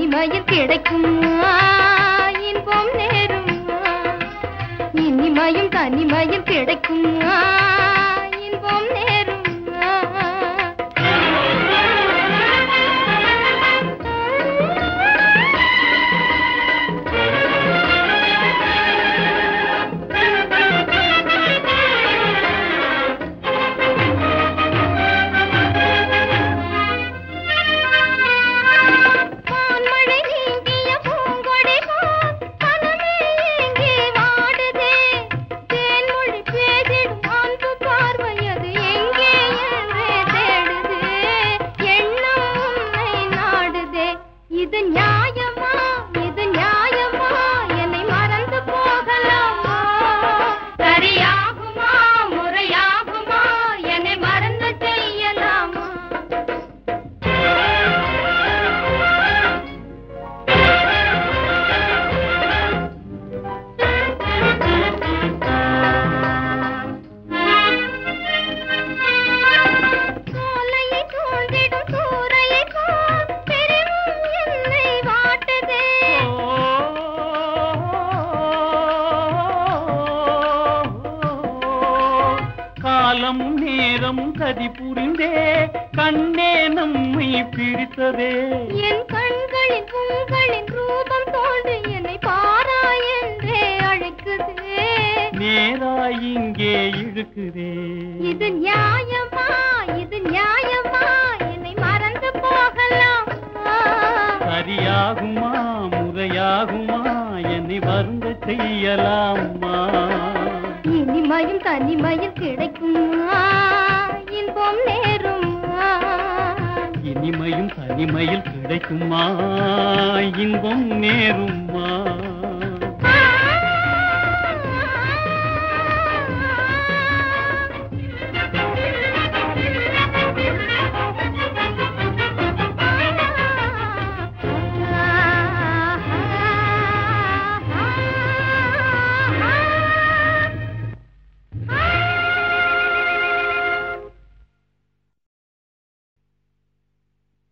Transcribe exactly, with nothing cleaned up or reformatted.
தனிமையில் கிடைக்கும் இன்பம் நேரும் இனிமையும் தனிமையில் கிடைக்கும் இன்பம் நேரும் இது நியாயமா இது நியாயமா என்னை மறந்து போகலாமா சரியாகுமா முறையாகுமா என்னை மறந்து செய்யலாமா சோலையை தோண்டிடும் சூறையை காலம் நேரம் கதி புரிந்தே கண்ணே நம்மை பிடித்ததே என் கண்களின் உங்களின் ரூபம் தோன்று என்னை பாராய் என்றே அழைக்குதே நேராய் இங்கே இழுக்குதே இது நியாயமா இது நியாயமா என்னை மறந்து போகலாமா சரியாகுமா முறையாகுமா என்னை வருந்த செய்யலாமா இனிமையும் தனிமையில் கிடைக்கும் இன்பம் நேரும் இனிமையும் தனிமையில் கிடைக்குமா இன்பம் நேருமா